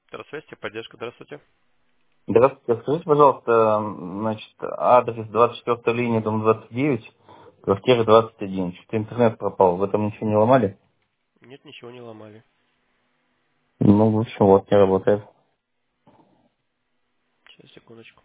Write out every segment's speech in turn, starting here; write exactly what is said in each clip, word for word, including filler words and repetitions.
Здравствуйте, поддержка, здравствуйте. Здравствуйте, скажите, пожалуйста, м, значит, адрес двадцать четвёртая линия, дом двадцать девять, квартира двадцать один. Что-то интернет пропал, в этом ничего не ломали? Нет, ничего не ломали. Ну, в общем, вот, не работает. Сейчас, секундочку.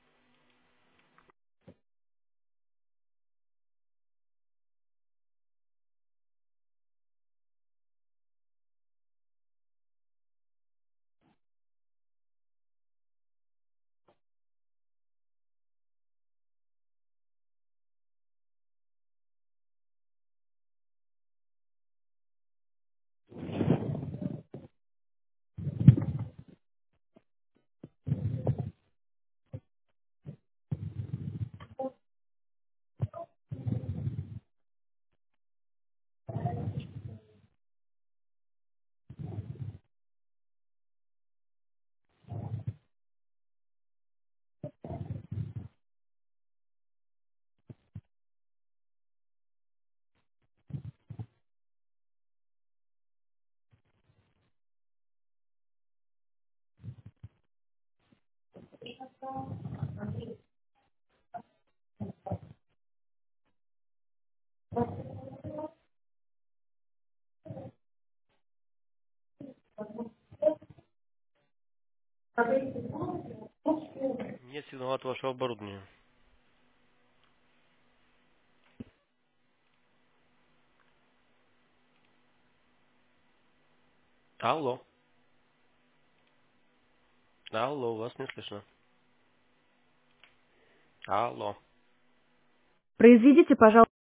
Нет сигнала от вашего оборудования. Алло. Алло, вас не слышно. Алло. Произведите, пожалуйста.